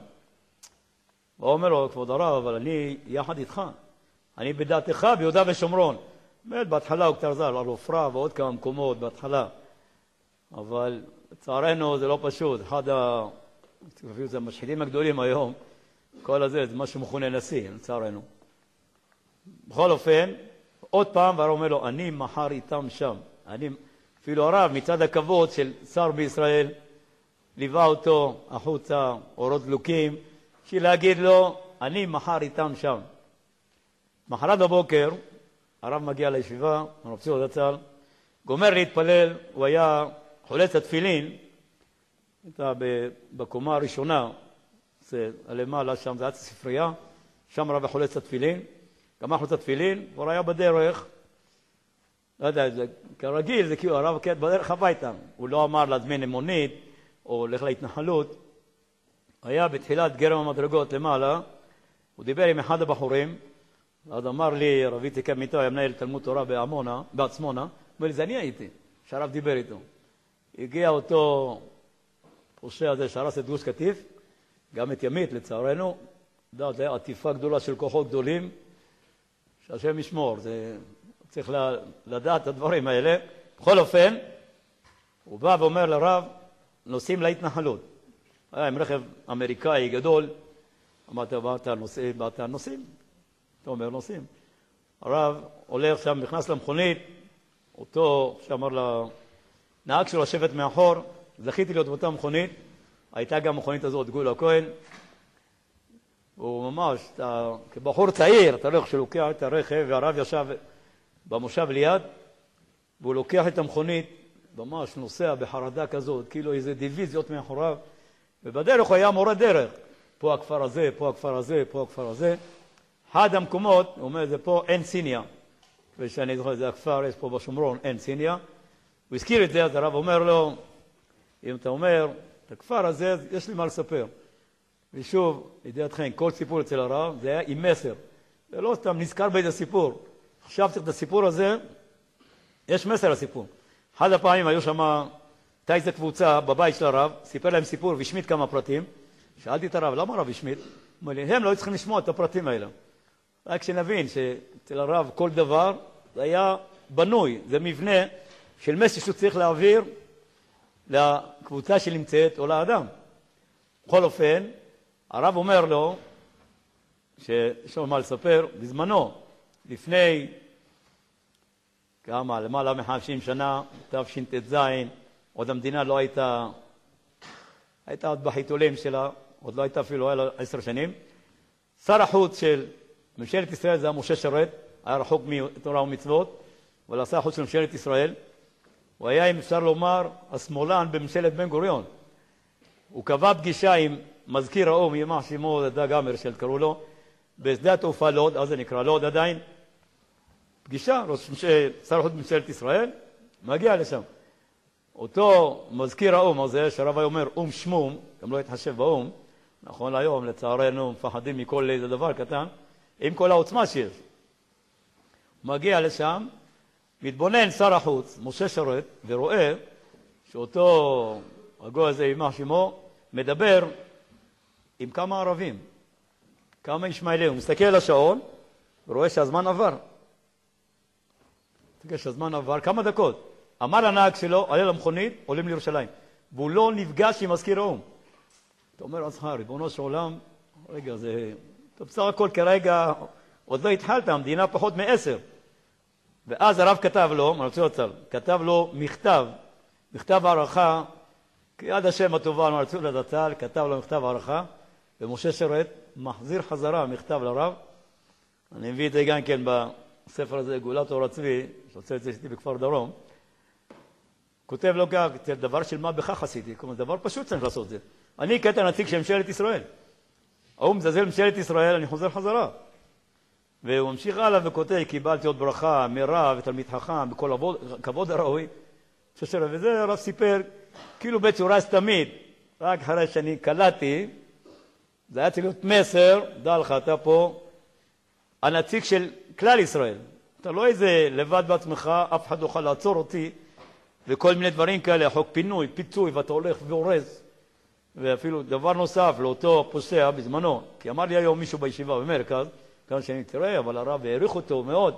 הוא אומר לו, כבוד הרב, אבל אני יחד איתך. אני בדעתך ביהודה ושומרון. באמת, בהתחלה הוא כתר זר, על עופרה ועוד כמה מקומות בהתחלה. אבל לצערנו זה לא פשוט. אחד המשחיתים הגדולים היום, כל הזה, זה משהו מכונה נשיא, לצערנו. בכל אופן, עוד פעם, והרב אומר לו, אני מחר איתם שם. אני, אפילו הרב, מצד הכבוד של שר בישראל, ליווה אותו החוצה, אורות דלוקים, בשביל להגיד לו, אני מחר איתם שם. מחרת בבוקר, הרב מגיע לישיבה, הרב ציון זצ"ל, גומר להתפלל, הוא היה חולץ התפילין, הייתה בקומה הראשונה, זה למעלה שם, זה היה ספרייה, שם הרב חולץ התפילין, גמר חולץ התפילין, הוא היה בדרך, לא יודע, זה, כרגיל, זה כאילו הרב קט בדרך הביתה, הוא לא אמר להזמין מונית, או לך להתנחלות, היה בתחילת גרם המדרגות למעלה, הוא דיבר עם אחד הבחורים, אז אמר לי, רבי תיקה מיטו, היה מנהל תלמוד תורה בעמונה, בעצמונה, אומר לי, זה אני הייתי, שהרב דיבר איתו. הגיע אותו פושע הזה שהרס את גוש קטיף, גם את ימית לצערנו, זה היה עטיפה גדולה של כוחות גדולים, שהשם ישמור, זה צריך לדעת את הדברים האלה. בכל אופן, הוא בא ואומר לרב, נוסעים להתנחלות. היה עם רכב אמריקאי גדול, אמרת, באת נוסעים, באת נוסעים. אתה אומר, נוסעים. הרב הולך שם, נכנס למכונית, אותו שאמר לנהג שלו לשבת מאחור, זכיתי להיות באותה מכונית, הייתה גם מכונית הזאת, גולה כהן, הוא ממש, אתה, כבחור צעיר, אתה רואה שלוקח את הרכב, והרב ישב במושב ליד, והוא לוקח את המכונית, ממש נוסע בחרדה כזאת, כאילו איזה דיוויזיות מאחוריו, ובדרך הוא היה מורה דרך, פה הכפר הזה, פה הכפר הזה, פה הכפר הזה, אחד המקומות, הוא אומר, זה פה אין סיניה, ושאני זוכר, זה הכפר, יש פה בשומרון, אין סיניה, הוא הזכיר את זה, אז הרב אומר לו, אם אתה אומר, את הכפר הזה, יש לי מה לספר. ושוב, לידיעתכם, כל סיפור אצל הרב, זה היה עם מסר. זה לא סתם נזכר באיזה סיפור. עכשיו צריך את הסיפור הזה, יש מסר לסיפור. אחד הפעמים היו שם, הייתה איזו קבוצה בבית של הרב, סיפר להם סיפור והשמיט כמה פרטים. שאלתי את הרב, למה הרב השמיט? אמר לי, הם לא צריכים לשמוע את הפרטים האלה. רק שנבין שאצל הרב כל דבר, זה היה בנוי, זה מבנה של מסר שהוא צריך להעביר לקבוצה שנמצאת או לאדם. בכל אופן, הרב אומר לו, שיש לו מה לספר, בזמנו, לפני כמה, למעלה מ-חמישים שנה, תש"טז, עוד המדינה לא הייתה, הייתה עוד בחיתולים שלה, עוד לא הייתה אפילו, היה לה עשר שנים. שר החוץ של ממשלת ישראל זה היה משה שרת, היה רחוק מתורה ומצוות, אבל שר החוץ של ממשלת ישראל, הוא היה, אם אפשר לומר, השמאלן בממשלת בן גוריון. הוא קבע פגישה עם מזכיר האו"ם, יימח שמו דג המרשל, קראו לו, בשדה התעופה לוד, אז זה נקרא לוד עדיין. פגישה, שר החוץ בממשלת ישראל, מגיע לשם. אותו מזכיר האו"ם הזה, שהרב היה אומר, אום שמום, גם לא התחשב באו"ם, נכון להיום, לצערנו, מפחדים מכל איזה דבר קטן, עם כל העוצמה שיש. מגיע לשם, מתבונן שר החוץ, משה שרת, ורואה שאותו הגוי הזה, יימח שמו, מדבר עם כמה ערבים, כמה ישמעאלים. הוא מסתכל על השעון, ורואה שהזמן עבר. תגיד שהזמן עבר כמה דקות. אמר הנהג שלו, עלה למכונית, עולים לירושלים. והוא לא נפגש עם מזכיר האו"ם. אתה אומר, אז חי, ריבונו של עולם, רגע, זה... אתה בסך הכל כרגע, עוד לא התחלת, המדינה פחות מעשר. ואז הרב כתב לו, מרצה זצ"ל, כתב לו מכתב, מכתב הערכה, כיד השם הטובה, מרצה זצ"ל, כתב לו מכתב הערכה, ומשה שרת מחזיר חזרה מכתב לרב. אני מביא את זה גם כן בספר הזה, גאולת אור הצבי, שעושה את זה שתי בכפר דרום. כותב לו כך, דבר של מה בכך עשיתי, כלומר, דבר פשוט צריך לעשות זה. אני קטע נציג של ממשלת ישראל. הוא מזלזל ממשלת ישראל, אני חוזר חזרה. והוא ממשיך הלאה וכותב, קיבלתי עוד ברכה מרב ותלמיד חכם, בכל כבוד הראוי. וזה הרב סיפר, כאילו בצורה סתמית, רק אחרי שאני קלטתי, זה היה צריך להיות מסר, דע לך, אתה פה הנציג של כלל ישראל. אתה לא איזה לבד בעצמך, אף אחד לא יכול לעצור אותי, וכל מיני דברים כאלה, חוק פינוי, פיצוי, ואתה הולך והורס. ואפילו דבר נוסף לאותו פוסע בזמנו, כי אמר לי היום מישהו בישיבה במרכז, כאן שאני תראה, אבל הרב העריך אותו מאוד.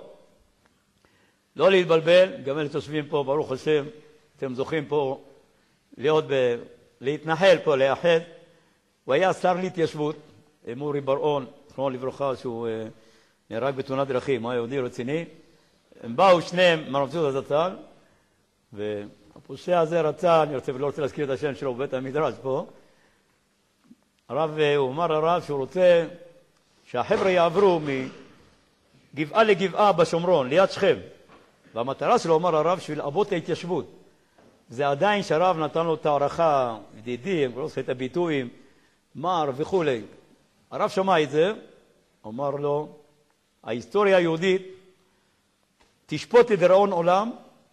לא להתבלבל, גם אלה תושבים פה, ברוך השם, אתם זוכים פה להיות ב... להתנחל פה, לאחד. הוא היה שר להתיישבות, מורי בר-און, זכרונו לברכה, שהוא אה, נהרג בתאונת דרכים, הוא היה יהודי רציני. הם באו שניהם מהרב צבי זצ"ל, והפושע הזה רצה, אני רוצה, לא רוצה להזכיר את השם שלו בבית המדרש פה, הרב, הוא אמר הרב שהוא רוצה שהחבר'ה יעברו מגבעה לגבעה בשומרון, ליד שכם. והמטרה שלו, אמר הרב, בשביל אבות ההתיישבות. זה עדיין שהרב נתן לו את הערכה, ידידים, לא עושה את הביטויים, מר וכו'. הרב שמע את זה, אמר לו, ההיסטוריה היהודית תשפוט לדיראון עולם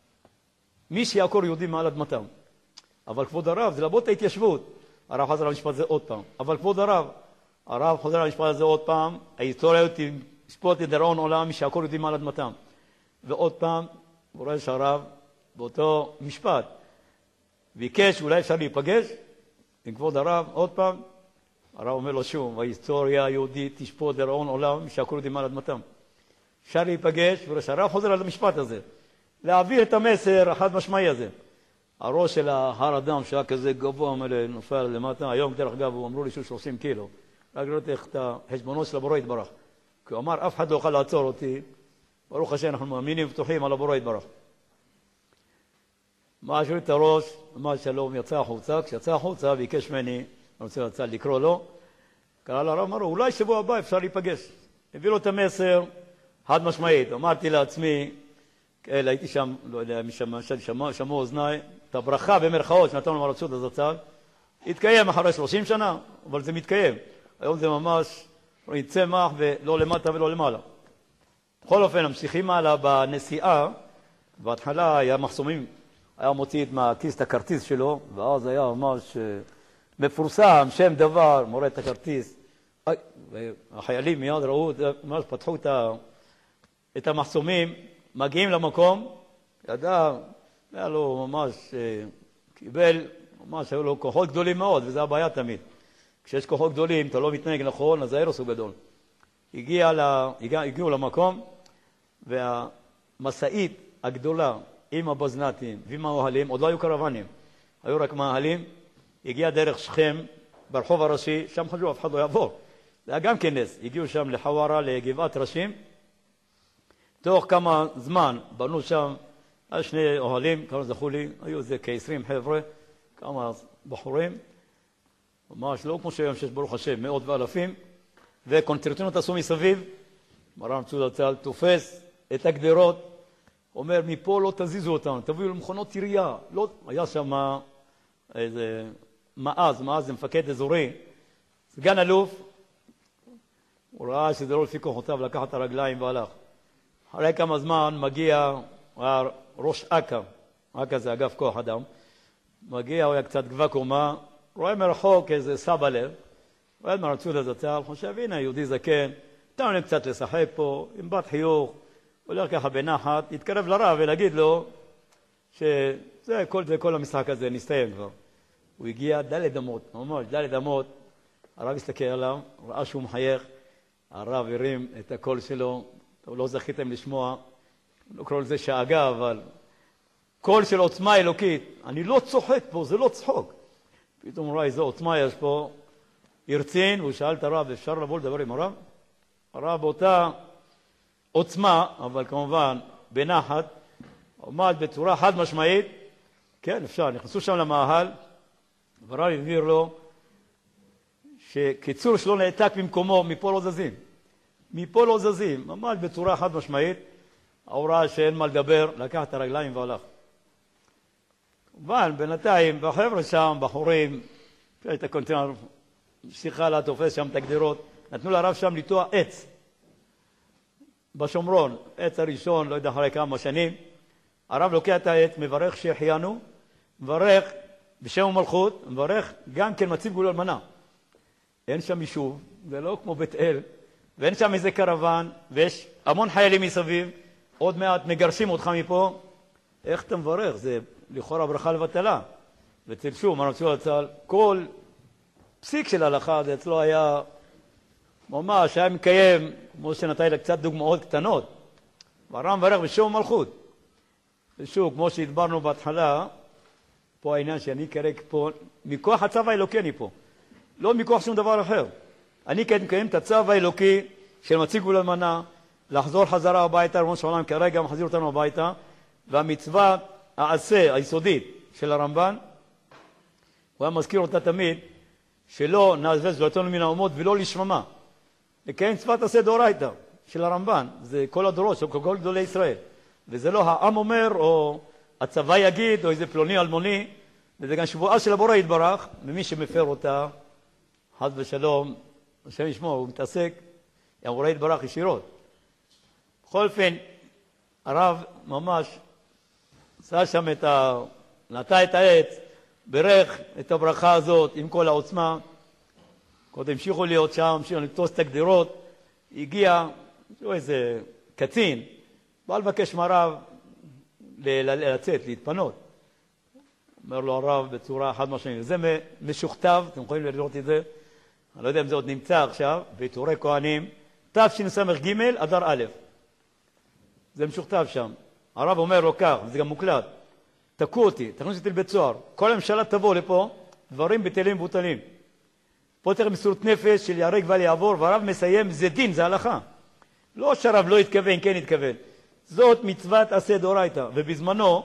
מי שיעקור יהודים מעל אדמתם. אבל כבוד הרב, זה לאבות ההתיישבות. הרב חזר למשפט הזה עוד פעם. אבל כבוד הרב, הרב חוזר למשפט הזה עוד פעם, ההיסטוריה תשפוט לדיראון עולם מי שיעקור יהודים מעל אדמתם. ועוד פעם, הוא רואה שהרב באותו משפט ביקש, אולי אפשר להיפגש עם כבוד הרב, עוד פעם, הרב אומר לו שוב, ההיסטוריה היהודית תשפוט לדיראון עולם מי שיעקור יהודים מעל אדמתם. אפשר להיפגש, והרב חוזר על המשפט הזה, להעביר את המסר החד משמעי הזה. הראש של ההר אדם שהיה כזה גבוה מלא, נופל למטה, היום דרך אגב הוא אמרו לי שהוא שלושים קילו, רק לראות איך את החשבונות של הבורא יתברך. כי הוא אמר, אף אחד לא יכול לעצור אותי, ברוך השם, אנחנו מאמינים ופתוחים על הבורא יתברך. מה השאיר את הראש, אמר שלום, יצא החוצה, כשיצא החוצה ביקש ממני, אני רוצה לצא לקרוא לו, קרא לרב, אמר לו, אולי שבוע הבא אפשר להיפגש. הביא לו את המסר, חד משמעית. אמרתי לעצמי, כאלה, הייתי שם, לא יודע, שמעו אוזניי, את הברכה במרכאות שנתנו למרב צבי זצ"ל, התקיים אחרי שלושים שנה, אבל זה מתקיים. היום זה ממש, רואים צמח ולא למטה ולא למעלה. בכל אופן, המשיכים הלאה בנסיעה, בהתחלה היה מחסומים, היה מוציא מהכיס את הכרטיס שלו, ואז היה ממש מפורסם, שם דבר, מורה את הכרטיס. החיילים מיד ראו, ממש פתחו את, ה, את המחסומים, מגיעים למקום, ידע, היה לו ממש, קיבל, ממש היו לו כוחות גדולים מאוד, וזה הבעיה תמיד. כשיש כוחות גדולים, אתה לא מתנהג נכון, אז האירוס הוא גדול. הגיע לה, הגיע, הגיעו למקום, והמסעית הגדולה עם הבזנתים ועם האוהלים, עוד לא היו קרוונים, היו רק מאהלים, הגיע דרך שכם, ברחוב הראשי, שם חשבו, אף אחד לא יעבור. זה היה גם כנס, הגיעו שם לחווארה, לגבעת ראשים, תוך כמה זמן בנו שם, היה שני אוהלים, כמה זכו לי, היו איזה כ-עשרים חבר'ה, כמה בחורים, ממש לא כמו שהיום שיש ברוך השם, מאות ואלפים, וקונצרטונות עשו מסביב, מרן צבי זצ"ל תופס את הגדרות, אומר, מפה לא תזיזו אותנו, תביאו למכונות עירייה, לא, היה שם איזה מעז, מעז זה מפקד אזורי, סגן אלוף, הוא ראה שזה לא לפי כוחותיו, לקח את הרגליים והלך. אחרי כמה זמן מגיע ראש אכ"א, אכ"א זה אגף כוח אדם, מגיע, הוא היה קצת גבה קומה, רואה מרחוק איזה סבא לב, רואה את מרן צבי זצ"ל, חושב, הנה יהודי זקן, תן להם קצת לשחק פה, עם בת חיוך, הולך ככה בנחת, יתקרב לרב ולהגיד לו שזה כל, זה, כל המשחק הזה נסתיים כבר. הוא הגיע דלת אמות, ממש דלת אמות, הרב הסתכל עליו, ראה שהוא מחייך, הרב הרים את הקול שלו, לא זכיתם לשמוע, לא קורא לזה שאגה, אבל קול של עוצמה אלוקית, אני לא צוחק פה, זה לא צחוק. פתאום הוא ראה איזו עוצמה יש פה, הרצין, והוא שאל את הרב, אפשר לבוא לדבר עם הרב? הרב באותה עוצמה, אבל כמובן בנחת, עומד בצורה חד משמעית, כן אפשר, נכנסו שם למאהל, והרב הבהיר לו שקיצור שלו נעתק במקומו, מפה לא זזים. מפה לא זזים, ממש בצורה חד משמעית. ההוראה שאין מה לדבר, לקח את הרגליים והלך. אבל בינתיים, בחבר'ה שם, בחורים, את הקונטיינר, המשיכה לה, תופס שם את הגדרות, נתנו לרב שם לטוע עץ. בשומרון, עץ הראשון, לא יודע אחרי כמה שנים, הרב לוקח את העץ, מברך שהחיינו, מברך בשם ומלכות, מברך גם כן מציב גאולה אלמנה. אין שם יישוב, זה לא כמו בית אל, ואין שם איזה קרוון, ויש המון חיילים מסביב, עוד מעט מגרשים אותך מפה, איך אתה מברך? זה לכאורה ברכה לבטלה. ואצל שום, הרב צבי צה"ל, כל פסיק של ההלכה, זה אצלו היה ממש, היה מקיים, כמו שנתתי לה קצת דוגמאות קטנות, והרב מברך בשם ומלכות. ושוב, כמו שהדברנו בהתחלה, פה העניין שאני כרגע פה, מכוח הצו האלוקי אני פה, לא מכוח שום דבר אחר. אני כעת מקיים את הצו האלוקי של מציב גאולה אלמנה, לחזור חזרה הביתה, ריבונו של עולם כרגע מחזיר אותנו הביתה, והמצווה העשה, היסודית של הרמב"ן, הוא היה מזכיר אותה תמיד, שלא נעזבז זולתנו מן האומות ולא לשממה. לקיים מצוות עשה דאורייתא של הרמב"ן, זה כל הדורות של כל גדולי ישראל. וזה לא העם אומר, או הצבא יגיד, או איזה פלוני אלמוני, וזה גם שבועה של הבורא יתברך, ומי שמפר אותה, חס ושלום, השם ישמור, הוא מתעסק, הבורא יתברך ישירות. בכל אופן, הרב ממש עשה שם את ה... נטע את העץ, ברך את הברכה הזאת עם כל העוצמה. קודם המשיכו להיות שם, המשיכו לתוס את הגדרות, הגיע איזה קצין, בא לבקש מהרב לצאת, להתפנות. אומר לו הרב בצורה חד משמעית, זה משוכתב, אתם יכולים לראות את זה, אני לא יודע אם זה עוד נמצא עכשיו, בעיטורי כהנים, תשס"ג אדר א', זה משוכתב שם. הרב אומר לו כך, זה גם מוקלט, תקעו אותי, תכניסו אותי לבית סוהר, כל הממשלה תבוא לפה, דברים בטלים ובוטלים. פה תראה מסירות נפש של יהרג ואל יעבור, והרב מסיים, זה דין, זה הלכה. לא שהרב לא התכוון, כן התכוון. זאת מצוות עשה דאורייתא. ובזמנו,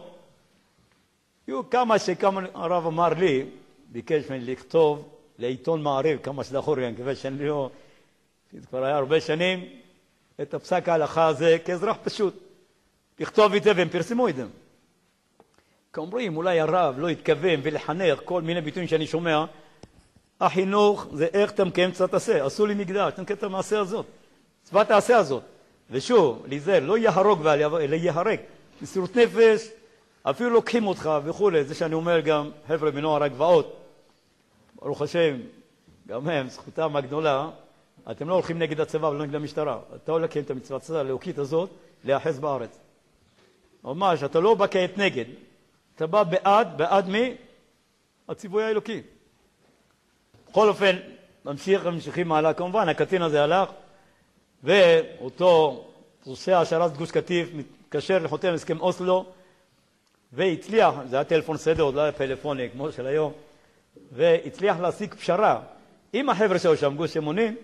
היו כמה שכמה הרב אמר לי, ביקש ממני לכתוב לעיתון מעריב, כמה שדחור, אני מקווה שאני לא... זה כבר היה הרבה שנים, את הפסק ההלכה הזה כאזרח פשוט. לכתוב את זה, והם פרסמו את זה. כאומרים, אולי הרב לא התכוון ולחנך כל מיני ביטויים שאני שומע, החינוך זה איך אתה מקיים מצוות עשה. עשו לי מקדש, אתה מקיים את המעשה הזאת. מצוות העשה הזאת. ושוב, להיזהר, לא יהרוג ואל יעבור, אלא יהרג. מסירות נפש, אפילו לוקחים אותך וכו'. זה שאני אומר גם, חבר'ה בנוער הגבעות, ברוך השם, גם הם, זכותם הגדולה, אתם לא הולכים נגד הצבא ולא נגד המשטרה. אתה הולך לקיים את המצוות הלאוקית הזאת, להיאחז בארץ. ממש, אתה לא בא כעת נגד. אתה בא בעד, בעד מי? הציווי האלוקי. בכל אופן, ממשיך, ממשיכים מעלה. כמובן, הקצין הזה הלך, ואותו פרוסי השארת גוש קטיף מתקשר לחותם הסכם אוסלו, והצליח, זה היה טלפון סדר, עוד לא היה פלאפוני כמו של היום, והצליח להשיג פשרה עם החבר'ה שלו שם, גוש אמונים,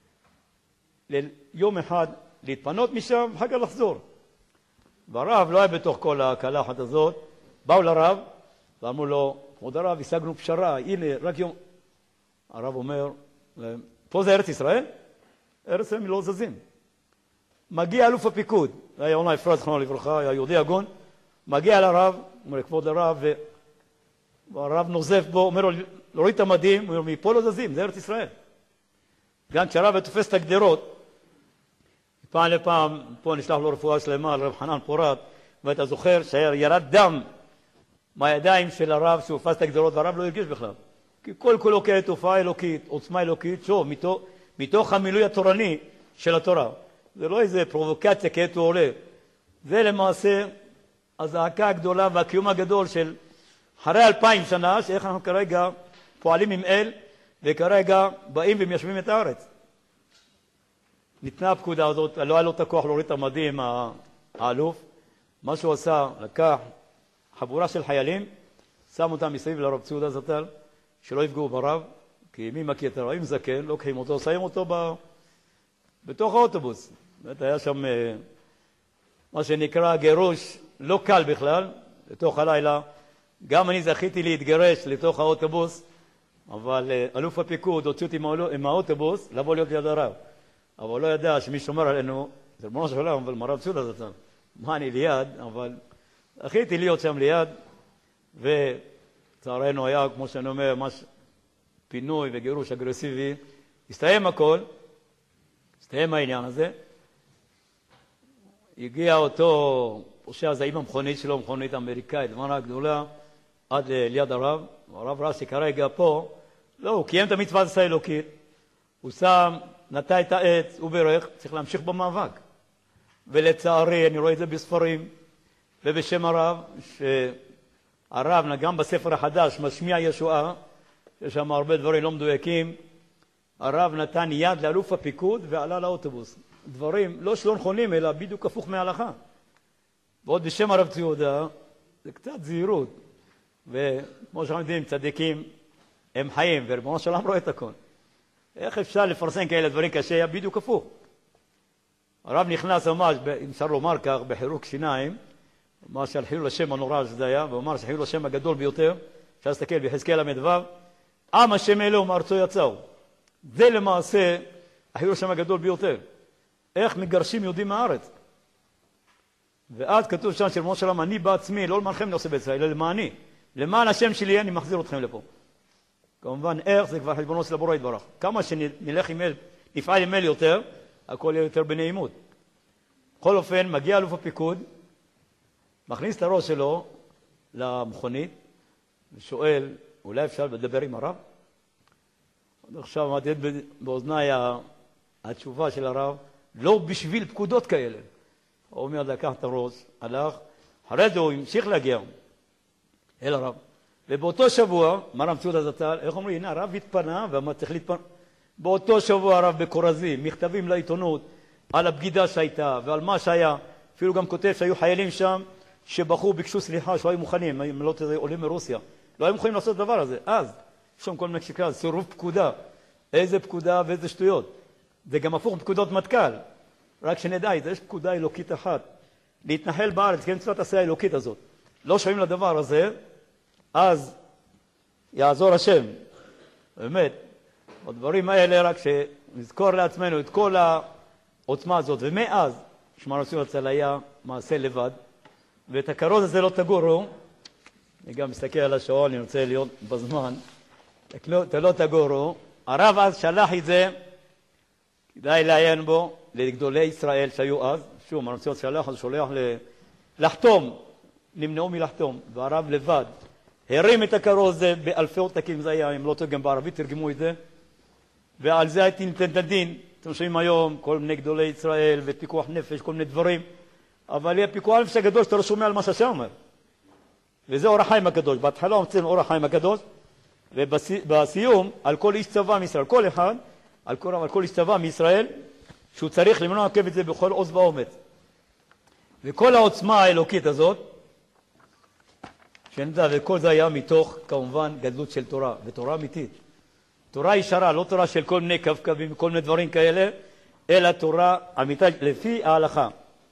ליום אחד להתפנות משם, ואחר כך לחזור. והרב לא היה בתוך כל הקלחת הזאת, באו לרב, ואמרו לו, כבוד הרב, השגנו פשרה, הנה, רק יום... הרב אומר, פה זה ארץ ישראל? ארץ ישראל לא זזים. מגיע אלוף הפיקוד, היה עונה אפרת, זכרונו לברכה, היה יהודי הגון, מגיע לרב, אומר, כבוד הרב, והרב נוזף בו, אומר לו, להוריד את המדים, הוא אומר, מפה לא זזים, זה ארץ ישראל. גם כשהרב תופס את הגדרות, פעם לפעם, פה נשלח לו רפואה שלמה על רב חנן פורת, ואתה זוכר שירד דם מהידיים של הרב שהוא תופס את הגדרות, והרב לא הרגיש בכלל. כי כל כולו כעת תופעה אלוקית, עוצמה אלוקית, שוב, מתוך, מתוך המילוי התורני של התורה. זה לא איזה פרובוקציה כעת הוא עולה. זה למעשה הזעקה הגדולה והקיום הגדול של אחרי אלפיים שנה, שאיך אנחנו כרגע פועלים עם אל, וכרגע באים ומיישבים את הארץ. ניתנה הפקודה הזאת, לא היה לו את הכוח להוריד את המדים, האלוף. מה שהוא עשה, לקח חבורה של חיילים, שם אותם מסביב לרב ציודה זטל, שלא יפגעו ברב, כי מי מכיר את הרב, אם זקן, לוקחים אותו, שמים אותו ב... בתוך האוטובוס. באמת היה שם מה שנקרא גירוש לא קל בכלל, לתוך הלילה. גם אני זכיתי להתגרש לתוך האוטובוס, אבל אלוף הפיקוד הוציא אותי עם האוטובוס לבוא להיות ליד הרב. אבל הוא לא ידע שמי שומר עלינו, זה ריבונו של עולם, אבל מרב צודה זצ"ל. מה אני ליד, אבל החליטי להיות שם ליד, וצערנו היה, כמו שאני אומר, ממש פינוי וגירוש אגרסיבי. הסתיים הכל, הסתיים העניין הזה. הגיע אותו פושע זה עם המכונית שלו, מכונית אמריקאית, דמנה גדולה, עד ליד הרב. הרב ראה שכרגע פה, לא, הוא קיים את המצווה הזאת האלוקית, הוא שם, נטע את העץ, הוא ברך, צריך להמשיך במאבק. ולצערי, אני רואה את זה בספרים, ובשם הרב, שהרב נגם בספר החדש, משמיע ישועה, יש שם הרבה דברים לא מדויקים, הרב נתן יד לאלוף הפיקוד ועלה לאוטובוס. דברים לא שלא נכונים, אלא בדיוק הפוך מההלכה. ועוד בשם הרב ציודה, זה קצת זהירות. וכמו שאנחנו יודעים, צדיקים הם חיים, וריבונו של עולם רואה את הכל. איך אפשר לפרסם כאלה דברים קשה? היה בדיוק הפוך. הרב נכנס ממש, אם אפשר לומר כך, בחירוק שיניים, ממש על חילול השם הנורא שזה היה, ואומר שחילול השם הגדול ביותר, אפשר להסתכל ביחזקאל למדו, עם השם אלוהו מארצו יצאו. זה למעשה החילול השם הגדול ביותר. איך מגרשים יהודים מהארץ. ואז כתוב שם שריבונו של עולם, אני בעצמי, לא למענכם אני עושה בישראל, אלא למעני. למען השם שלי אני מחזיר אתכם לפה. כמובן, איך זה כבר חשבונו של הבורא יתברך. כמה שנלך עם אל, נפעל עם אל יותר, הכל יהיה יותר בנעימות. בכל אופן, מגיע אלוף הפיקוד, מכניס את הראש שלו למכונית, ושואל, אולי אפשר לדבר עם הרב? עכשיו אמרתי באוזניי התשובה של הרב, לא בשביל פקודות כאלה. הוא אומר, לקח את הראש, הלך, אחרי זה הוא המשיך להגיע אל הרב. ובאותו שבוע, מרם ציודה זצ"ל, איך אומרים, הנה הרב התפנה, ואמר צריך להתפנה. באותו שבוע הרב בקורזים, מכתבים לעיתונות, על הבגידה שהייתה ועל מה שהיה. אפילו גם כותב שהיו חיילים שם, שבחרו, ביקשו סליחה, שלא היו מוכנים, הם לא עולים מרוסיה. לא היו מוכנים לעשות את הדבר הזה. אז, יש שם כל מיני שקרה, סירוב פקודה. איזה פקודה ואיזה שטויות. זה גם הפוך פקודות מטכ"ל. רק שנדע, יש פקודה אלוקית אחת. להתנחל בארץ, כן, מצוות עשה האלוקית הזאת. לא שומעים לדבר הזה, אז יעזור השם. באמת, בדברים האלה רק שנזכור לעצמנו את כל העוצמה הזאת. ומאז, שמענו ציון הצל היה מעשה לבד, ואת הכרוז הזה לא תגורו. אני גם מסתכל על השעון, אני רוצה להיות בזמן. אתה לא תגורו. הרב אז שלח את זה, כדאי לעיין בו, לגדולי ישראל שהיו אז. שוב, מרציון שלח, אז שולח לחתום. נמנעו מלחתום. והרב לבד הרים את הכרוז הזה באלפי עותקים, זה היה, אם לא טועה, גם בערבית תרגמו את זה. ועל זה הייתי נתן את הדין. אתם שומעים היום כל מיני גדולי ישראל ופיקוח נפש, כל מיני דברים. אבל יהיה פיקוח נפש הגדול שאתה לא שומע על מה שהשם אומר. וזה אור החיים הקדוש. בהתחלה המצאנו אור החיים הקדוש, ובסיום, על כל איש צבא מישראל, כל אחד, על כל, על כל איש צבא מישראל, שהוא צריך למנוע עקב את זה בכל עוז ואומץ. וכל העוצמה האלוקית הזאת, שנדע, וכל זה היה מתוך, כמובן, גדלות של תורה, ותורה אמיתית. תורה ישרה, לא תורה של כל מיני קווקבים, כל מיני דברים כאלה, אלא תורה אמיתית לפי ההלכה.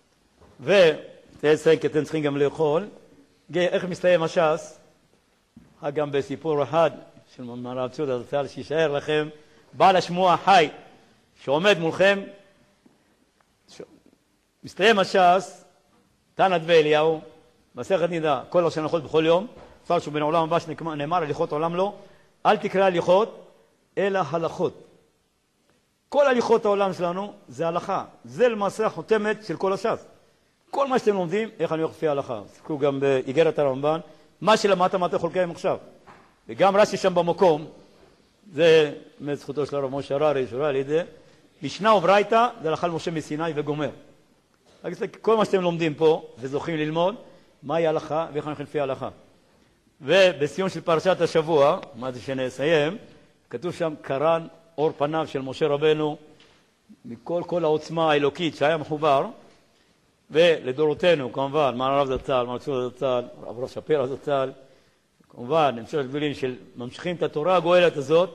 ותעשה, כי אתם צריכים גם לאכול, איך מסתיים הש"ס, גם בסיפור אחד של מרב ציודה זצ"ל, שישאר לכם, בעל השמוע החי, שעומד מולכם, ש... מסתיים הש"ס, תנת ואליהו, מסכת נידה, כל ראשי הלכות בכל יום, כבר שהוא בין העולם הבא שנאמר הליכות עולם לא, אל תקרא הליכות, אלא הלכות. כל הליכות העולם שלנו זה הלכה. זה למעשה החותמת של כל הש"ס. כל מה שאתם לומדים, איך אני הולך לפי ההלכה. תזכרו גם באיגרת הרמב"ן, מה שלמדת, מה אתה יכול לקיים עכשיו. וגם רש"י שם במקום, זה מזכותו של הרב משה הררי, שורה על ידי, משנה וברייתא, זה הלכה למשה מסיני וגומר. כל מה שאתם לומדים פה, וזוכים ללמוד, מהי ההלכה ואיך אנחנו לפי ההלכה. ובסיום של פרשת השבוע, מה זה שנסיים, כתוב שם קרן אור פניו של משה רבנו, מכל כל העוצמה האלוקית שהיה מחובר, ולדורותינו, כמובן, מר הרב זצ"ל, מר ציודה זצ"ל, הרב ראש שפירא זצ"ל, כמובן, המשך הגדולים של ממשיכים את התורה הגואלת הזאת.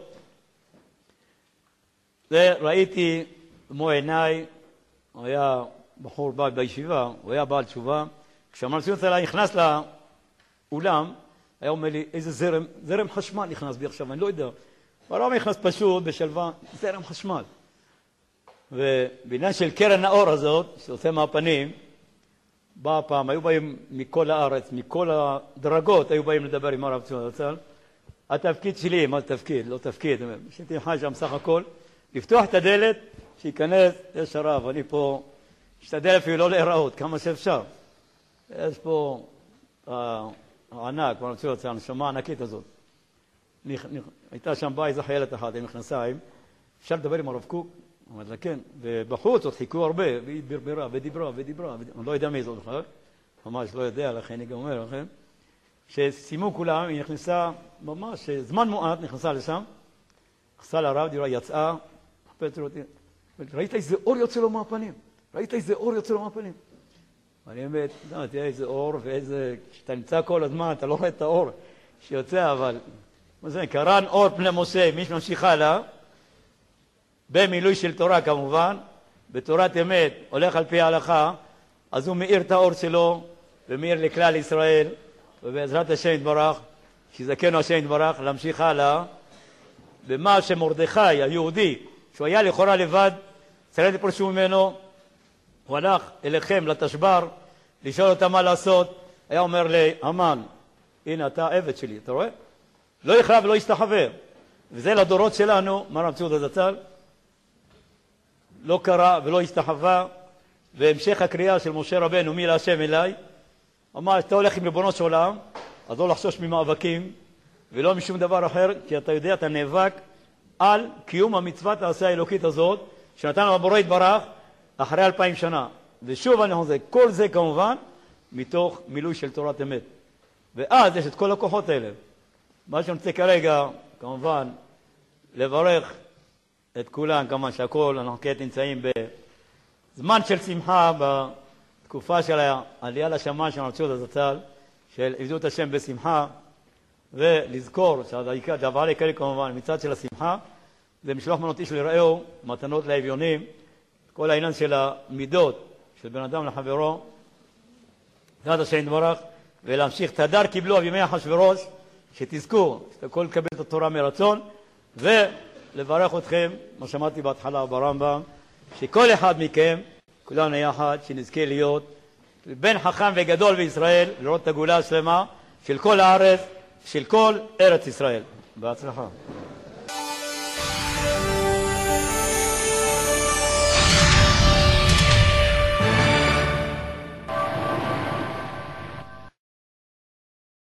זה ראיתי במו עיניי, הוא היה בחור בא בישיבה, הוא היה בעל תשובה, כשמר ציודה זצ"ל נכנס לאולם, היה אומר לי, איזה זרם, זרם חשמל נכנס בי עכשיו, אני לא יודע. אבל לא נכנס פשוט, בשלווה, זרם חשמל. ובעניין של קרן האור הזאת, שעושה מהפנים, באה פעם, היו באים מכל הארץ, מכל הדרגות, היו באים לדבר עם הרב צבי זצ"ל. התפקיד שלי, מה תפקיד? לא תפקיד, שייתי חי שם סך הכל, לפתוח את הדלת, שייכנס, יש הרב, אני פה, אשתדל אפילו לא להיראות, כמה שאפשר. יש פה הענק, הרב צבי זצ"ל, הנשמה הענקית הזאת. הייתה שם באה איזו חיילת אחת עם מכנסיים, אפשר לדבר עם הרב קוק? אמרת לה כן, ובחוץ עוד חיכו הרבה, והיא ברברה ודיברה ודיברה, אני לא יודע מי זאת בכלל, ממש לא יודע, לכן אני גם אומר לכם, שסיימו כולם, היא נכנסה ממש, זמן מועט נכנסה לשם, נכנסה לרב, דיברה, יצאה, ראית איזה אור יוצא לו מהפנים, ראית איזה אור יוצא לו מהפנים. אני באמת, תראה איזה אור ואיזה, כשאתה נמצא כל הזמן, אתה לא רואה את האור שיוצא, אבל, מה זה, קרן אור פני משה, מי שממשיך הלאה, במילוי של תורה כמובן, בתורת אמת, הולך על פי ההלכה, אז הוא מאיר את האור שלו, ומאיר לכלל ישראל, ובעזרת השם יתברך, שיזכנו השם יתברך, להמשיך הלאה, במה שמרדכי היהודי, שהוא היה לכאורה לבד, צריך לפרשו ממנו, הוא הלך אליכם לתשבר, לשאול אותם מה לעשות, היה אומר להמן, הנה אתה עבד שלי, אתה רואה? לא יכרע ולא יסתחווה, וזה לדורות שלנו, מה רב צבי זצ"ל, לא קרא ולא הסתחווה, והמשך הקריאה של משה רבנו, מי להשם אליי, אמר, אתה הולך עם ריבונו של עולם, אז לא לחשוש ממאבקים, ולא משום דבר אחר, כי אתה יודע, אתה נאבק על קיום המצוות העשה האלוקית הזאת, שנתן הבורא יתברך, אחרי אלפיים שנה. ושוב אני חוזר, כל זה כמובן, מתוך מילוי של תורת אמת. ואז יש את כל הכוחות האלה. מה שאני רוצה כרגע, כמובן, לברך את כולם, כמובן שהכל, אנחנו כעת נמצאים בזמן של שמחה, בתקופה של העלייה לשמיים של הרב צבי זצ"ל, של עבדות השם בשמחה, ולזכור שהדבר העיקרי כמובן, מצד של השמחה, זה משלוח מנות איש לרעהו, מתנות לאביונים, כל העניין של המידות של בן אדם לחברו, בעזרת השם יתברך, ולהמשיך תדר קיבלו בימי אחשוורוש, שתזכו, שתכל לקבל את התורה מרצון, ולברך אתכם, מה שמעתי בהתחלה ברמב"ם, שכל אחד מכם, כולנו יחד, שנזכה להיות בן חכם וגדול בישראל, לראות את הגאולה השלמה של כל הארץ, של כל ארץ ישראל. בהצלחה.